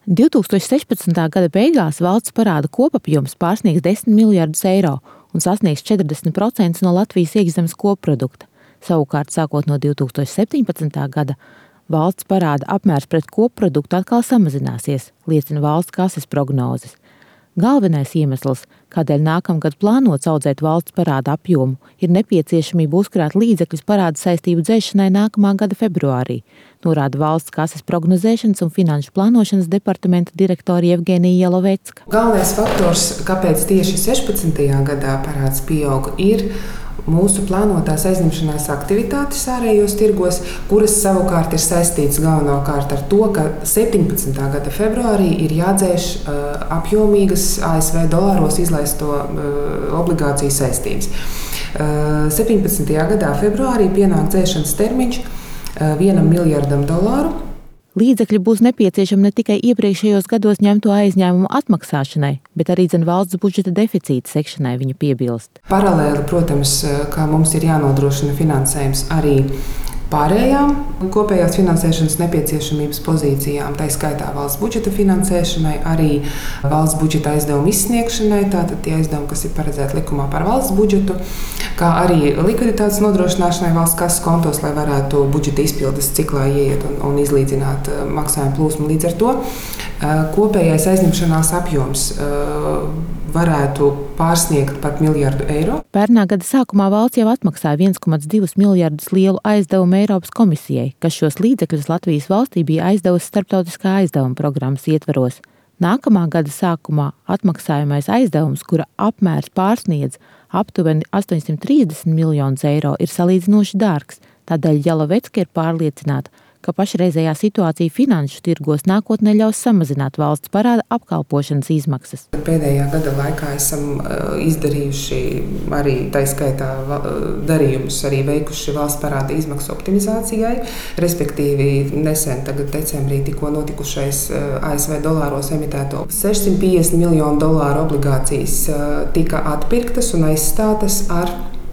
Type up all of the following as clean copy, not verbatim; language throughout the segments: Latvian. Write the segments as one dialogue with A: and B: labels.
A: 2016. gada beigās valsts parāda kopapjoms pārsniegs 10 miljardus eiro un sasniegs 40% no Latvijas iekšzemes koprodukta. Savukārt, sākot no 2017. gada, valsts parāda apmērs pret kopproduktu atkal samazināsies, liecina valsts kases prognozes. Galvenais iemesls, kādēļ nākamgad plānots audzēt valsts parāda apjomu, ir nepieciešamība uzkrāt līdzekļus parāda saistību dzēšanai nākamā gada februārī, norāda valsts kases prognozēšanas un finanšu plānošanas departamenta direktore Jevgenija Jelovecka.
B: Galvenais faktors, kāpēc tieši 16. gadā parāds pieauga, ir mūsu plānotās aizņemšanās aktivitātes ārējos tirgos, kuras savukārt ir saistītas galvenokārt ar to, ka 17. gada februārī ir jādzēš apjomīgas ASV dolāros izlaisto obligāciju saistības. 17. gadā februārī pienāk dzēšanas termiņš $1 miljardam.
A: Līdzekļi būs nepieciešami ne tikai iepriekšējos gados ņemto aizņēmumu atmaksāšanai, bet arī valsts budžeta deficīta sekšanai, viņa piebilst.
B: Paralēli, protams, kā mums ir jānodrošina finansējums arī pārējām kopējās finansēšanas nepieciešamības pozīcijām, tā skaitā valsts budžeta finansēšanai, arī valsts budžeta aizdevumu izsniegšanai, tātad tie aizdevumi, kas ir paredzēti likumā par valsts budžetu, kā arī likviditātes nodrošināšanai valsts kases kontos, lai varētu budžeta izpildes ciklā ieiet un izlīdzināt maksājumu plūsmu. Līdz ar to kopējais aizņemšanās apjoms varētu pārsniegt pat $1 miljardu.
A: Pērnā gada sākumā valsts jau atmaksāja 1,2 miljardus lielu aizdevumu Eiropas komisijai, kas šos līdzekļus Latvijas valstī bija aizdevusi starptautiskā aizdevuma programmas ietvaros. Nākamā gada sākumā atmaksājamais aizdevums, kura apmērs pārsniedz aptuveni 830 miljonus eiro, ir salīdzinoši dārgs. Tādēļ Jelovecka ir pārliecināta, ka pašreizējā situācija finanšu tirgos nākotnē ļaus samazināt valsts parāda apkalpošanas izmaksas.
B: Pēdējā gada laikā esam izdarījuši arī tā skaitā darījumus, arī veikuši valsts parāda izmaksu optimizācijai, respektīvi nesen tagad decembrī tikko notikušais ASV dolāros emitēto $650 miljonu obligācijas tika atpirktas un aizstātas ar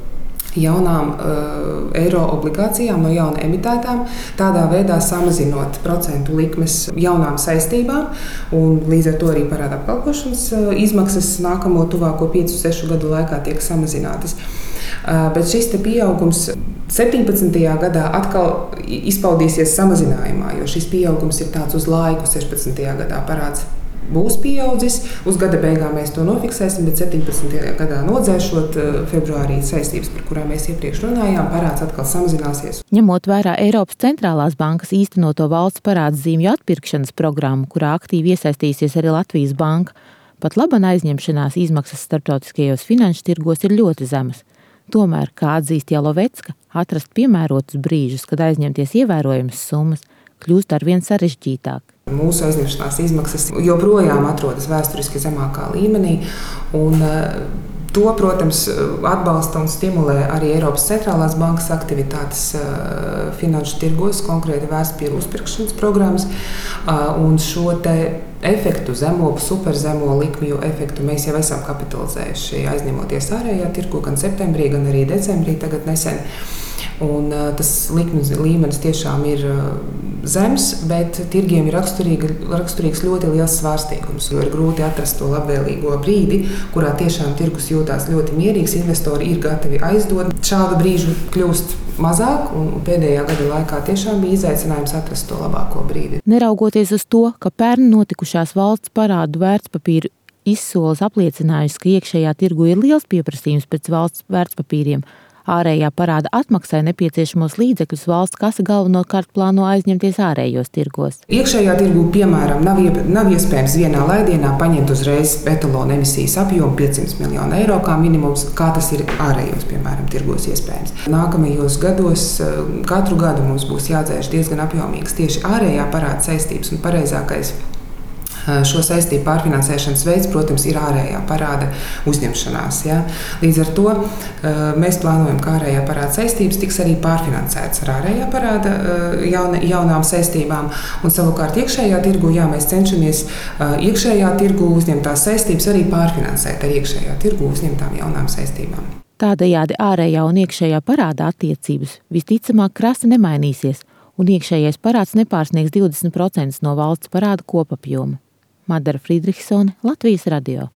B: jaunām eiro obligācijām no jauna emitētām, tādā veidā samazinot procentu likmes jaunām saistībām, un līdz ar to arī parāda apkalpošanas izmaksas nākamo tuvāko 5-6 gadu laikā tiek samazinātas. Bet šis pieaugums 17. gadā atkal izpaudīsies samazinājumā, jo šis pieaugums ir tāds uz laiku. 16. gadā parāds būs pieaudzis, uz gada beigām mēs to nofiksēsim, bet 17. gadā nodzēšot februārī saistības, par kurām mēs iepriekš runājām, parāds atkal samazināsies.
A: Ņemot vērā Eiropas centrālās bankas īstenoto valsts parādzīmju atpirkšanas programmu, kurā aktīvi iesaistīsies arī Latvijas banka, pat laban aizņemšanās izmaksas starptautiskajos finanšu tirgos ir ļoti zemas. Tomēr, kā atzīst Jelovecka, atrast piemērotus brīžus, kad aizņemties ievērojamas summas, kļūst arvien sarežģītāk.
B: Mūsu aizņemšanās izmaksas joprojām atrodas vēsturiski zemākā līmenī, un to, protams, atbalsta un stimulē arī Eiropas centrālās bankas aktivitātes finanšu tirgos, konkrēti vērtspapīru uzpirkšanas programmas, un šo efektu, superzemo likmju efektu mēs jau esam kapitalizējuši, aizņemoties ārējā tirgu gan septembrī, gan arī decembrī tagad nesen. Un tas likmes līmenis tiešām ir zems, bet tirgiem ir raksturīgs ļoti liels svārstīgums. Ir grūti atrast to labvēlīgo brīdi, kurā tiešām tirgus jūtās ļoti mierīgs, investori ir gatavi aizdot. Šādu brīžu kļūst mazāk, un pēdējā gada laikā tiešām bija izaicinājums atrast to labāko brīdi.
A: Neraugoties uz to, ka pērn notikušās valsts parādu vērtspapīru izsoles apliecinājusi, ka iekšējā tirgu ir liels pieprasījums pēc valsts vērtspapīriem, ārējā parāda atmaksai nepieciešamos līdzekļus valsts kase galvenokārt plāno aizņemties ārējos tirgos.
B: Iekšējā tirgu, piemēram, nav iespējams vienā laidienā paņemt uzreiz etalona emisijas apjomu 500 miljonu eiro kā minimums, kā tas ir ārējos, piemēram, tirgos iespējams. Nākamajos gados katru gadu mums būs jādzēš diezgan apjomīgas tieši ārējā parāda saistības, un pareizākais šo saistību pārfinansēšanas veids, protams, ir ārējā parāda uzņemšanās. Ja? Līdz ar to mēs plānojam, ka ārējā parāda saistības tiks arī pārfinansētas ar ārējā parāda jaunām saistībām. Un savukārt iekšējā tirgu, mēs cenšamies iekšējā tirgu uzņemtās saistības arī pārfinansēt ar iekšējā tirgu uzņemtām jaunām saistībām.
A: Tādējādi ārējā un iekšējā parāda attiecības visticamāk krasi nemainīsies, un iekšējais parāds nepārsniegs 20% no valsts parāda kopapjoma. Madara Friedrichsone, Latvijas radio.